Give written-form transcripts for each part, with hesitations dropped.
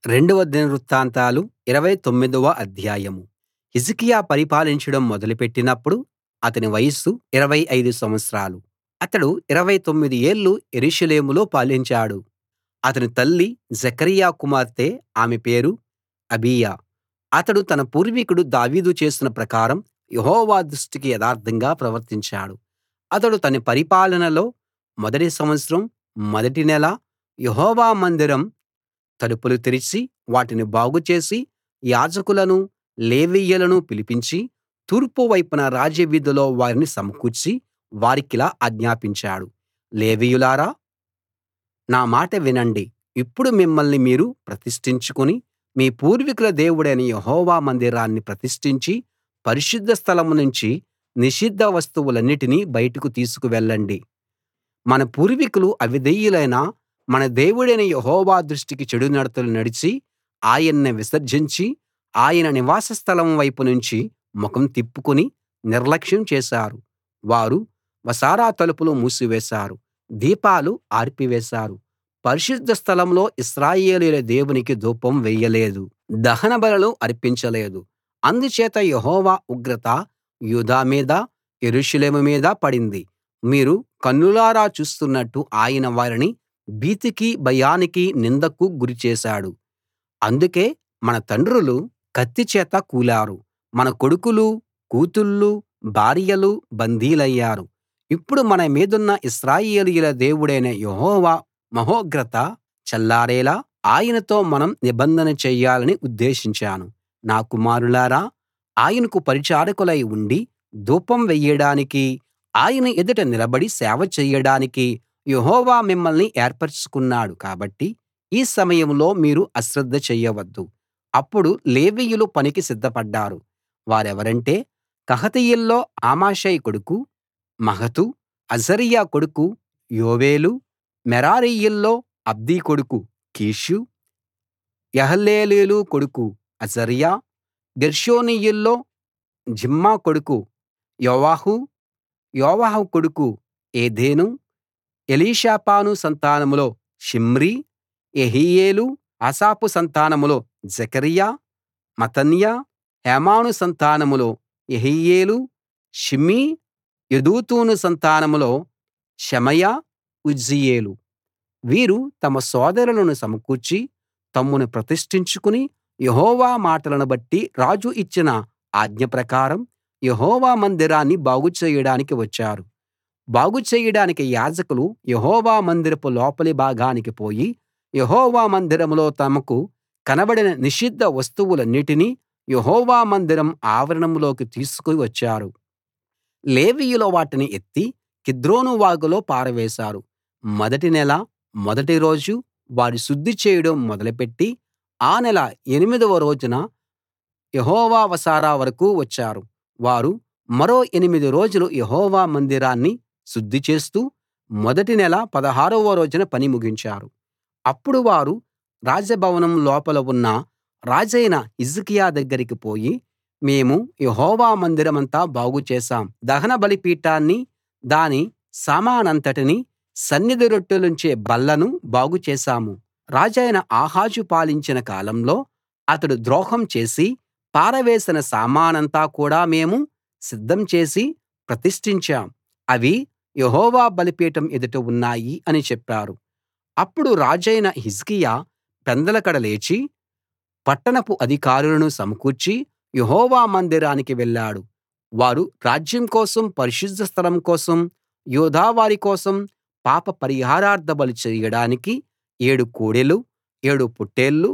రెండవ దినవృత్తాంతాలు 29వ అధ్యాయం. హిజ్కియా పరిపాలించడం మొదలుపెట్టినప్పుడు అతని వయస్సు 25 సంవత్సరాలు. అతడు 29 ఏళ్ళు యెరూషలేములో పాలించాడు. అతని తల్లి జెకర్యా కుమార్తె, ఆమె పేరు అబీయా. అతడు తన పూర్వీకుడు దావీదు చేసిన ప్రకారం యెహోవా దృష్టికి యథార్థంగా ప్రవర్తించాడు. అతడు తన పరిపాలనలో మొదటి సంవత్సరం మొదటి నెల యెహోవా మందిరం తలుపులు తెరిచి వాటిని బాగుచేసి యాజకులను లేవీయులను పిలిపించి తూర్పు వైపున రాజవీధిలో వారిని సమకూర్చి వారికిలా ఆజ్ఞాపించాడు: లేవీయులారా, నా మాట వినండి. ఇప్పుడు మిమ్మల్ని మీరు ప్రతిష్ఠించుకుని మీ పూర్వీకుల దేవుడైన యెహోవా మందిరాన్ని ప్రతిష్ఠించి పరిశుద్ధ స్థలం నుంచి నిషిద్ధ వస్తువులన్నిటినీ బయటకు తీసుకు వెళ్ళండి. మన పూర్వీకులు అవిధేయులైన మన దేవుడైన యెహోవా దృష్టికి చెడు నడతలు నడిచి ఆయన్ని విసర్జించి ఆయన నివాస స్థలం వైపు నుంచి ముఖం తిప్పుకుని నిర్లక్ష్యం చేశారు. వారు వసారా తలుపులు మూసివేశారు, దీపాలు ఆర్పివేశారు, పరిశుద్ధ స్థలంలో ఇశ్రాయేలీయుల దేవునికి ధూపం వెయ్యలేదు, దహన బలులు అర్పించలేదు. అందుచేత యెహోవా ఉగ్రత యూదా మీద యెరూషలేము మీద పడింది. మీరు కన్నులారా చూస్తున్నట్టు ఆయన వారిని భీతికి, భయానికి, నిందకు గురిచేశాడు. అందుకే మన తండ్రులు కత్తి చేత కూలారు, మన కొడుకులు, కూతుళ్ళు, భార్యలు బందీలయ్యారు. ఇప్పుడు మన మీదున్న ఇశ్రాయేలీయుల దేవుడైన యెహోవా మహోగ్రత చల్లారేలా ఆయనతో మనం నిబంధన చెయ్యాలని ఉద్దేశించాను. నా కుమారులారా, ఆయనకు పరిచారకులై ఉండి ధూపం వెయ్యడానికీ ఆయన ఎదుట నిలబడి సేవ చెయ్యడానికీ యెహోవా మిమ్మల్ని ఏర్పరచుకున్నాడు కాబట్టి ఈ సమయంలో మీరు అశ్రద్ధ చెయ్యవద్దు. అప్పుడు లేవీయులు పనికి సిద్ధపడ్డారు. వారెవరంటే కహాతీయుల్లో అమాషై కొడుకు మహతు, అజర్యా కొడుకు యోవేలు, మెరారీయుల్లో అబ్దీ కొడుకు కీషు, యహలేలేలు కొడుకు అజర్యా, గెర్షోనీయుల్లో జిమ్మా కొడుకు యోవాహు, యోవాహు కొడుకు ఏదెను, ఎలీషాపాను సంతానంలో షిమ్రీ, యెహీయేలు, ఆసాపు సంతానంలో జెకర్యా, మత్తన్యా, హేమాను సంతానంలో యెహీయేలు, షిమీ, యెదూతూను సంతానంలో షెమయా, ఉజ్జీయేలు. వీరు తమ సోదరులను సమకూర్చి తమ్మును ప్రతిష్ఠించుకుని యెహోవా మాటలను బట్టి రాజు ఇచ్చిన ఆజ్ఞ ప్రకారం యెహోవా మందిరాన్ని బాగు చేయడానికి వచ్చారు. బాగు చేయడానికి యాజకులు యెహోవా మందిరపు లోపలి భాగానికి పోయి యెహోవా మందిరంలో తమకు కనబడిన నిషిద్ధ వస్తువులన్నిటినీ యెహోవా మందిరం ఆవరణంలోకి తీసుకు వచ్చారు. లేవీయులు వాటిని ఎత్తి కిద్రోను వాగులో పారవేశారు. మొదటి నెల మొదటి రోజు వారు శుద్ధి చేయడం మొదలుపెట్టి ఆ నెల 8వ రోజున యెహోవా వసారా వరకూ వచ్చారు. వారు మరో 8 రోజులు యెహోవా మందిరాన్ని శుద్ధి చేస్తూ మొదటి నెల 16వ రోజున పని ముగించారు. అప్పుడు వారు రాజభవనం లోపల ఉన్న రాజైన హిజ్కియా దగ్గరికి పోయి, మేము యెహోవా మందిరమంతా బాగు చేశాం, దహన బలిపీఠాన్ని దాని సామానంతటినీ, సన్నిధి రొట్టెలుంచే బల్లను బాగు చేశాము. రాజైన ఆహాజు పాలించిన కాలంలో అతడు ద్రోహం చేసి పారవేసిన సామానంతా కూడా మేము సిద్ధం చేసి ప్రతిష్ఠించాం. అవి యెహోవా బలిపీఠం ఎదుట ఉన్నాయి అని చెప్పారు. అప్పుడు రాజైన హిజ్కియా పెందలకడ లేచి పట్టణపు అధికారులను సమకూర్చి యెహోవా మందిరానికి వెళ్ళాడు. వారు రాజ్యం కోసం, పరిశుద్ధ స్థలం కోసం, యూదా వారి కోసం పాప పరిహారార్థ బలి చెయ్యడానికి 7 కోడెలు, 7 పొట్టేళ్ళు,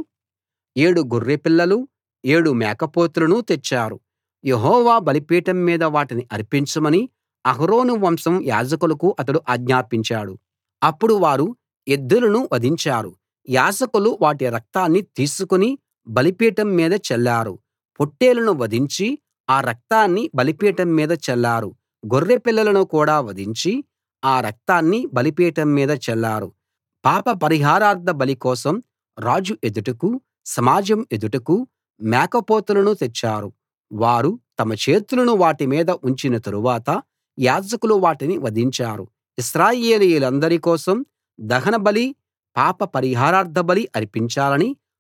7 గొర్రెపిల్లలు, 7 మేకపోతులను తెచ్చారు. యెహోవా బలిపీఠం మీద వాటిని అర్పించమని అహరోను వంశం యాజకులకు అతడు ఆజ్ఞాపించాడు. అప్పుడు వారు ఎద్దులను వధించారు. యాజకులు వాటి రక్తాన్ని తీసుకుని బలిపీఠం మీద చల్లారు. పొట్టేలును వధించి ఆ రక్తాన్ని బలిపీఠం మీద చల్లారు. గొర్రె పిల్లలను కూడా వధించి ఆ రక్తాన్ని బలిపీఠం మీద చల్లారు. పాప పరిహారార్థ బలి కోసం రాజు ఎదుటకు, సమాజం ఎదుటకు మేకపోతులను తెచ్చారు. వారు తమ చేతులను వాటి మీద ఉంచిన తరువాత యాజకులు వాటిని వధించారు. ఇశ్రాయేలీయులందరి కోసం దహనబలి, పాప పరిహారార్థ బలి అర్పించాలని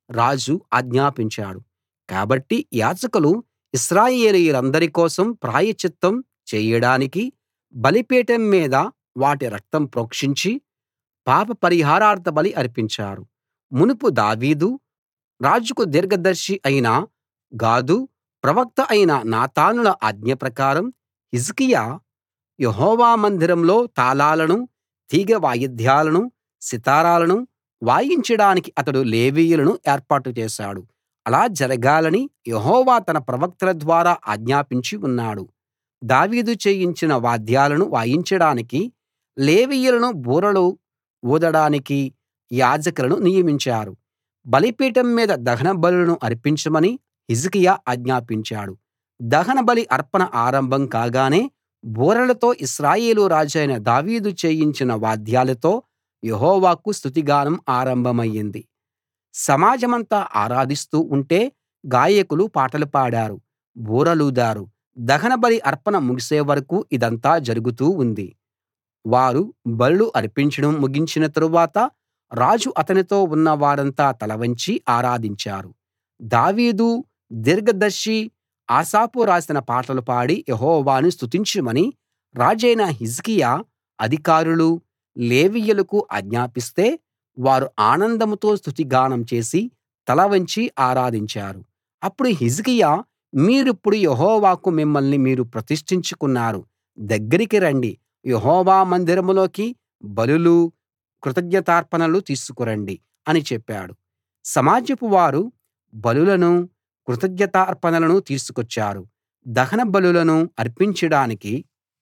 రాజు ఆజ్ఞాపించాడు. కాబట్టి యాజకులు ఇశ్రాయేలీయులందరి కోసం ప్రాయశ్చిత్తం చేయడానికి బలిపీఠం మీద వాటి రక్తం ప్రోక్షించి పాప పరిహారార్థ బలి అర్పించారు. మునుపు దావీదు, రాజుకు దీర్ఘదర్శి అయిన గాదు, ప్రవక్త అయిన నాతానుల ఆజ్ఞ ప్రకారం హిజ్కియా యెహోవా మందిరంలో తాళాలను, తీగ వాయిద్యాలను, సితారాలను వాయించడానికి అతడు లేవీయులను ఏర్పాటు చేశాడు. అలా జరగాలని యెహోవా తన ప్రవక్తల ద్వారా ఆజ్ఞాపించి ఉన్నాడు. దావీదు చేయించిన వాద్యాలను వాయించడానికి లేవీయులను, బూరలు ఊదడానికి యాజకులను నియమించారు. బలిపీఠం మీద దహన బలులను అర్పించమని హిజ్కియా ఆజ్ఞాపించాడు. దహన బలి అర్పణ ఆరంభం కాగానే బూరలతో ఇశ్రాయేలు రాజైన దావీదు చేయించిన వాద్యాలతో యెహోవాకు స్తుతిగానం ఆరంభమయింది. సమాజమంతా ఆరాధిస్తూ ఉంటే గాయకులు పాటలు పాడారు, బూరలూదారు. దహన బలి అర్పణ ముగిసే వరకూ ఇదంతా జరుగుతూ ఉంది. వారు బలులు అర్పించడం ముగించిన తరువాత రాజు అతనితో ఉన్న వారంతా తలవంచి ఆరాధించారు. దావీదు, దీర్ఘదర్శి ఆసాపు రాసిన పాటలు పాడి యెహోవాను స్తుతించమని రాజైన హిజ్కియా అధికారులు, లేవీయులకు ఆజ్ఞాపిస్తే వారు ఆనందంతో స్తుతిగానం చేసి తలవంచి ఆరాధించారు. అప్పుడు హిజ్కియా, మీరిప్పుడు యెహోవాకు మిమ్మల్ని మీరు ప్రతిష్ఠించుకున్నారు, దగ్గరికి రండి, యెహోవా మందిరంలోకి బలులూ, కృతజ్ఞతార్పణలు తీసుకురండి అని చెప్పాడు. సమాజపు వారు బలులనూ, కృతజ్ఞతార్పణలను తీసుకొచ్చారు. దహన బలులను అర్పించడానికి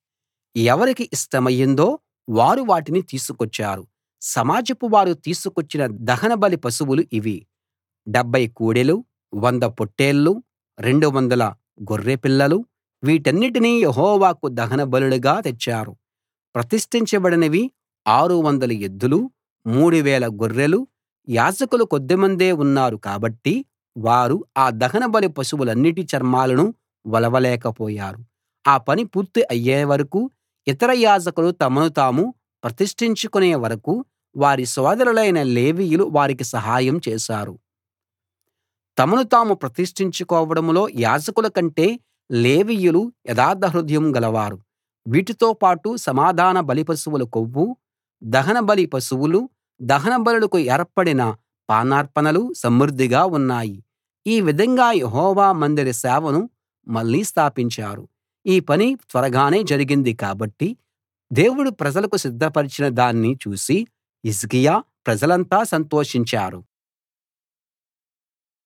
ఎవరికి ఇష్టమయిందో వారు వాటిని తీసుకొచ్చారు. సమాజపు వారు తీసుకొచ్చిన దహనబలి పశువులు ఇవి: 70 కోడెలు, 100 పొట్టేళ్ళు, 200 గొర్రెపిల్లలు. వీటన్నిటినీ యెహోవాకు దహన బలులుగా తెచ్చారు. ప్రతిష్ఠించబడినవి 600 ఎద్దులు, 3000 గొర్రెలు. యాజకులు కొద్దిమందే ఉన్నారు కాబట్టి వారు ఆ దహనబలి పశువులన్నిటి చర్మాలను ఒలవలేకపోయారు. ఆ పని పూర్తి అయ్యే వరకూ, ఇతర యాజకులు తమను తాము ప్రతిష్ఠించుకునే వరకూ వారి సోదరులైన లేవీయులు వారికి సహాయం చేశారు. తమను తాము ప్రతిష్ఠించుకోవడంలో యాజకుల కంటే లేవీయులు యథార్థహృదయం గలవారు. వీటితో పాటు సమాధాన బలిపశువుల కొవ్వు, దహనబలి పశువులు, దహన బలులకు ఏర్పడిన పానార్పణలు సమృద్ధిగా ఉన్నాయి. ఈ విధంగా యెహోవా మందిర సేవను మళ్ళీ స్థాపించారు. ఈ పని త్వరగానే జరిగింది కాబట్టి దేవుడు ప్రజలకు సిద్ధపరిచిన దాన్ని చూసి హిజ్కియా, ప్రజలంతా సంతోషించారు.